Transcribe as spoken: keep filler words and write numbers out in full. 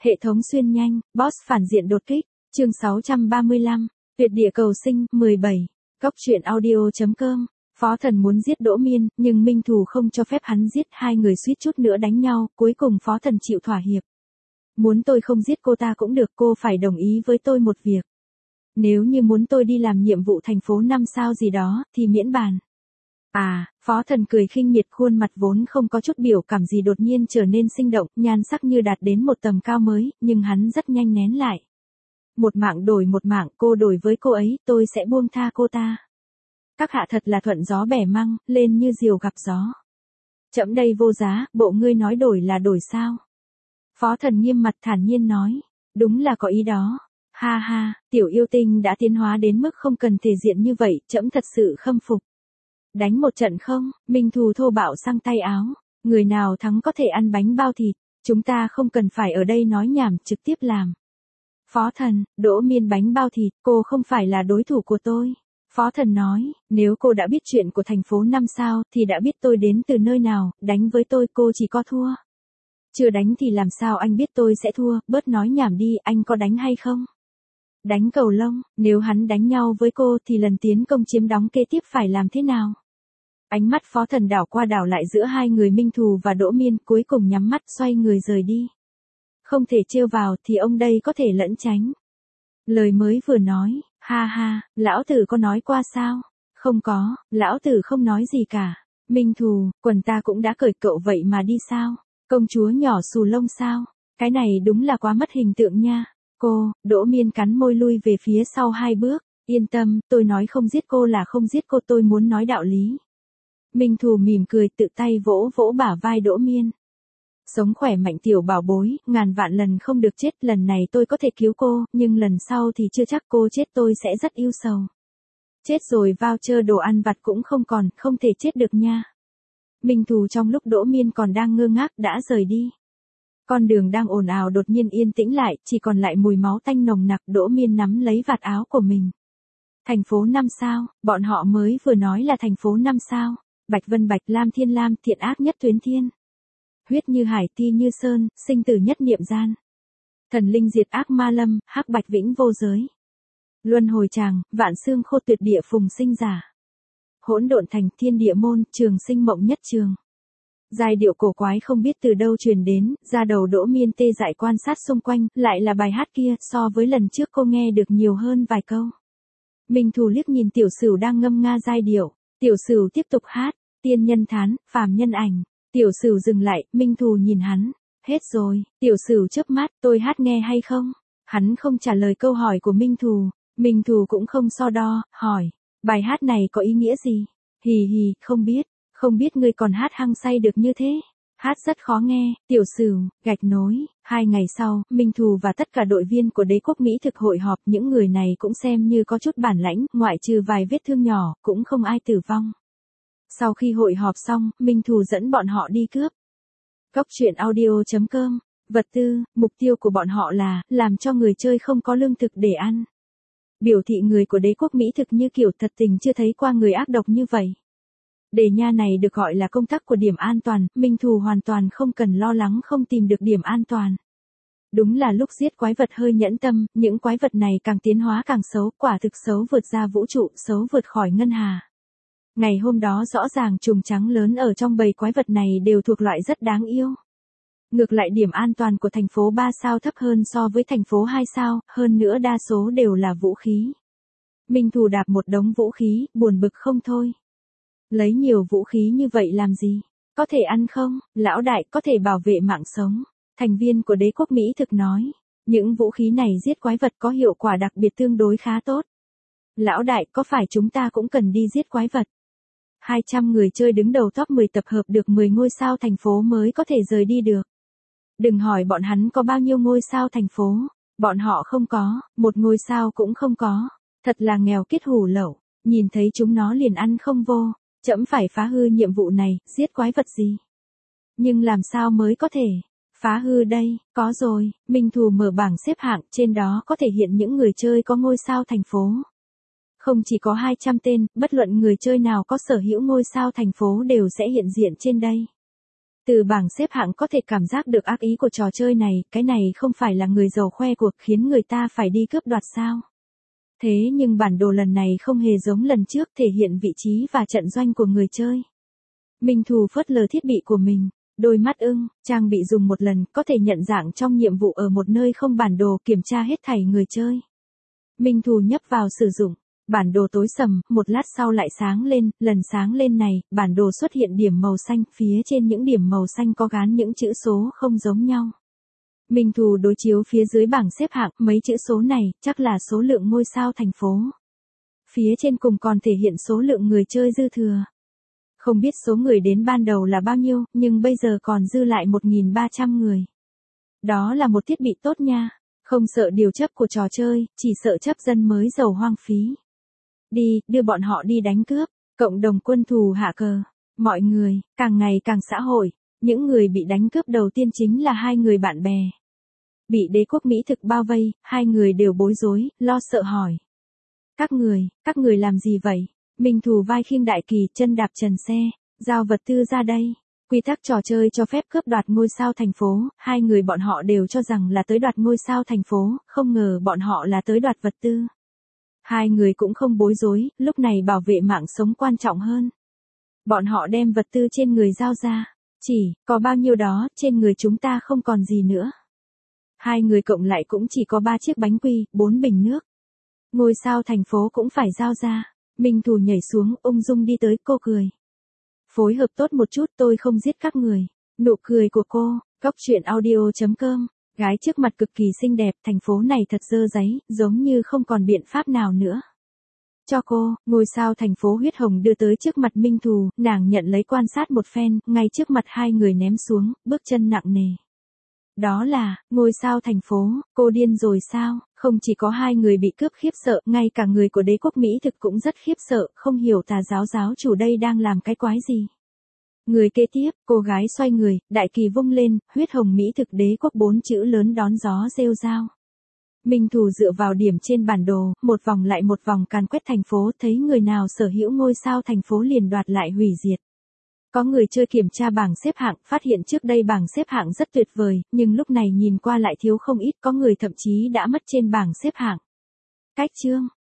Hệ thống xuyên nhanh, boss phản diện đột kích, chương sáu trăm ba mươi lăm, tuyệt địa cầu sinh, mười bảy, góc truyện audio.com. Phó Thần muốn giết Đỗ Miên, nhưng Minh Thù không cho phép hắn giết, hai người suýt chút nữa đánh nhau, cuối cùng Phó Thần chịu thỏa hiệp. Muốn tôi không giết cô ta cũng được, cô phải đồng ý với tôi một việc. Nếu như muốn tôi đi làm nhiệm vụ thành phố năm sao gì đó, thì miễn bàn. À, Phó Thần cười khinh miệt, khuôn mặt vốn không có chút biểu cảm gì đột nhiên trở nên sinh động, nhan sắc như đạt đến một tầm cao mới, nhưng hắn rất nhanh nén lại. Một mạng đổi một mạng, cô đổi với cô ấy, tôi sẽ buông tha cô ta. Các hạ thật là thuận gió bẻ măng, lên như diều gặp gió. Trẫm đây vô giá, bộ ngươi nói đổi là đổi sao? Phó Thần nghiêm mặt thản nhiên nói, đúng là có ý đó. Ha ha, tiểu yêu tinh đã tiến hóa đến mức không cần thể diện như vậy, trẫm thật sự khâm phục. Đánh một trận không? Minh Thù thô bạo sang tay áo. Người nào thắng có thể ăn bánh bao thịt, chúng ta không cần phải ở đây nói nhảm, trực tiếp làm. Phó Thần, Đỗ Miên bánh bao thịt, cô không phải là đối thủ của tôi. Phó Thần nói, nếu cô đã biết chuyện của thành phố năm sao, thì đã biết tôi đến từ nơi nào, đánh với tôi cô chỉ có thua. Chưa đánh thì làm sao anh biết tôi sẽ thua, bớt nói nhảm đi, anh có đánh hay không? Đánh cầu lông, nếu hắn đánh nhau với cô thì lần tiến công chiếm đóng kế tiếp phải làm thế nào? Ánh mắt Phó Thần đảo qua đảo lại giữa hai người Minh Thù và Đỗ Miên, cuối cùng nhắm mắt xoay người rời đi. Không thể trêu vào thì ông đây có thể lẩn tránh. Lời mới vừa nói, ha ha, lão tử có nói qua sao? Không có, lão tử không nói gì cả. Minh Thù, quần ta cũng đã cởi, cậu vậy mà đi sao? Công chúa nhỏ xù lông sao? Cái này đúng là quá mất hình tượng nha. Cô, Đỗ Miên cắn môi lui về phía sau hai bước. Yên tâm, tôi nói không giết cô là không giết cô, tôi muốn nói đạo lý. Minh Thù mỉm cười, tự tay vỗ vỗ bả vai Đỗ Miên. Sống khỏe mạnh tiểu bảo bối, ngàn vạn lần không được chết, lần này tôi có thể cứu cô, nhưng lần sau thì chưa chắc, cô chết tôi sẽ rất ưu sầu. Chết rồi voucher đồ ăn vặt cũng không còn, không thể chết được nha. Minh Thù trong lúc Đỗ Miên còn đang ngơ ngác đã rời đi. Con đường đang ồn ào đột nhiên yên tĩnh lại, chỉ còn lại mùi máu tanh nồng nặc. Đỗ Miên nắm lấy vạt áo của mình. Thành phố năm sao, bọn họ mới vừa nói là thành phố năm sao. Bạch Vân Bạch, Lam Thiên Lam, thiện ác nhất tuyến thiên. Huyết như hải, ti như sơn, sinh tử nhất niệm gian. Thần linh diệt ác ma lâm, hắc bạch vĩnh vô giới. Luân hồi tràng, vạn xương khô tuyệt địa phùng sinh giả. Hỗn độn thành, thiên địa môn, trường sinh mộng nhất trường. Giai điệu cổ quái không biết từ đâu truyền đến, ra đầu Đỗ Miên tê dại quan sát xung quanh, lại là bài hát kia, so với lần trước cô nghe được nhiều hơn vài câu. Minh Thù liếc nhìn Tiểu Sửu đang ngâm nga giai điệu, Tiểu Sửu tiếp tục hát, tiên nhân thán, phàm nhân ảnh. Tiểu Sửu dừng lại, Minh Thù nhìn hắn, hết rồi, Tiểu Sửu chớp mắt, tôi hát nghe hay không? Hắn không trả lời câu hỏi của Minh Thù, Minh Thù cũng không so đo, hỏi, bài hát này có ý nghĩa gì? Hì hì, không biết, không biết ngươi còn hát hăng say được như thế. Hát rất khó nghe, Tiểu Sửu, gạch nối. Hai ngày sau, Minh Thù và tất cả đội viên của Đế quốc Mỹ thực hội họp, những người này cũng xem như có chút bản lãnh, ngoại trừ vài vết thương nhỏ, cũng không ai tử vong. Sau khi hội họp xong, Minh Thù dẫn bọn họ đi cướp. Góc truyện audio.com, vật tư, mục tiêu của bọn họ là, làm cho người chơi không có lương thực để ăn. Biểu thị người của Đế quốc Mỹ thực như kiểu thật tình chưa thấy qua người ác độc như vậy. Đề nha này được gọi là công tắc của điểm an toàn, Minh Thù hoàn toàn không cần lo lắng không tìm được điểm an toàn. Đúng là lúc giết quái vật hơi nhẫn tâm, những quái vật này càng tiến hóa càng xấu, quả thực xấu vượt ra vũ trụ, xấu vượt khỏi ngân hà. Ngày hôm đó rõ ràng trùng trắng lớn ở trong bầy quái vật này đều thuộc loại rất đáng yêu. Ngược lại điểm an toàn của thành phố ba sao thấp hơn so với thành phố hai sao, hơn nữa đa số đều là vũ khí. Minh Thù đạp một đống vũ khí, buồn bực không thôi. Lấy nhiều vũ khí như vậy làm gì? Có thể ăn không? Lão đại, có thể bảo vệ mạng sống. Thành viên của Đế quốc Mỹ thực nói. Những vũ khí này giết quái vật có hiệu quả đặc biệt tương đối khá tốt. Lão đại, có phải chúng ta cũng cần đi giết quái vật? hai trăm người chơi đứng đầu top mười tập hợp được mười ngôi sao thành phố mới có thể rời đi được. Đừng hỏi bọn hắn có bao nhiêu ngôi sao thành phố. Bọn họ không có, một ngôi sao cũng không có. Thật là nghèo kiết hủ lậu. Nhìn thấy chúng nó liền ăn không vô. Trẫm phải phá hư nhiệm vụ này, giết quái vật gì? Nhưng làm sao mới có thể phá hư đây? Có rồi, Minh Thù mở bảng xếp hạng, trên đó có thể hiện những người chơi có ngôi sao thành phố. Không chỉ có hai trăm tên, bất luận người chơi nào có sở hữu ngôi sao thành phố đều sẽ hiện diện trên đây. Từ bảng xếp hạng có thể cảm giác được ác ý của trò chơi này, cái này không phải là người giàu khoe cuộc khiến người ta phải đi cướp đoạt sao? Thế nhưng bản đồ lần này không hề giống lần trước, thể hiện vị trí và trận doanh của người chơi. Minh Thù phớt lờ thiết bị của mình, đôi mắt ưng, trang bị dùng một lần, có thể nhận dạng trong nhiệm vụ ở một nơi không bản đồ, kiểm tra hết thảy người chơi. Minh Thù nhấp vào sử dụng, bản đồ tối sầm, một lát sau lại sáng lên, lần sáng lên này, bản đồ xuất hiện điểm màu xanh, phía trên những điểm màu xanh có gán những chữ số không giống nhau. Minh Thù đối chiếu phía dưới bảng xếp hạng, mấy chữ số này, chắc là số lượng ngôi sao thành phố. Phía trên cùng còn thể hiện số lượng người chơi dư thừa. Không biết số người đến ban đầu là bao nhiêu, nhưng bây giờ còn dư lại một nghìn ba trăm người. Đó là một thiết bị tốt nha, không sợ điều chấp của trò chơi, chỉ sợ chấp dân mới giàu hoang phí. Đi, đưa bọn họ đi đánh cướp, cộng đồng quân thù hạ cờ. Mọi người, càng ngày càng xã hội, những người bị đánh cướp đầu tiên chính là hai người bạn bè. Bị đế quốc Mỹ thực bao vây, hai người đều bối rối, lo sợ hỏi. Các người, các người làm gì vậy? Minh Thù vai khiêng đại kỳ, chân đạp trần xe, giao vật tư ra đây. Quy tắc trò chơi cho phép cướp đoạt ngôi sao thành phố, hai người bọn họ đều cho rằng là tới đoạt ngôi sao thành phố, không ngờ bọn họ là tới đoạt vật tư. Hai người cũng không bối rối, lúc này bảo vệ mạng sống quan trọng hơn. Bọn họ đem vật tư trên người giao ra, chỉ, có bao nhiêu đó, trên người chúng ta không còn gì nữa. Hai người cộng lại cũng chỉ có ba chiếc bánh quy, bốn bình nước. Ngôi sao thành phố cũng phải giao ra. Minh Thù nhảy xuống, ung dung đi tới, cô cười. Phối hợp tốt một chút, tôi không giết các người. Nụ cười của cô, góc truyện audio chấm com. Gái trước mặt cực kỳ xinh đẹp, thành phố này thật dơ dáy, giống như không còn biện pháp nào nữa. Cho cô, ngôi sao thành phố huyết hồng đưa tới trước mặt Minh Thù, nàng nhận lấy quan sát một phen, ngay trước mặt hai người ném xuống, bước chân nặng nề. Đó là, ngôi sao thành phố, cô điên rồi sao? Không chỉ có hai người bị cướp khiếp sợ, ngay cả người của đế quốc Mỹ thực cũng rất khiếp sợ, không hiểu tà giáo giáo chủ đây đang làm cái quái gì. Người kế tiếp, cô gái xoay người, đại kỳ vung lên, huyết hồng Mỹ thực đế quốc bốn chữ lớn đón gió rêu rao. Minh Thù dựa vào điểm trên bản đồ, một vòng lại một vòng càn quét thành phố, thấy người nào sở hữu ngôi sao thành phố liền đoạt lại hủy diệt. Có người chơi kiểm tra bảng xếp hạng, phát hiện trước đây bảng xếp hạng rất tuyệt vời, nhưng lúc này nhìn qua lại thiếu không ít, có người thậm chí đã mất trên bảng xếp hạng. Cách chương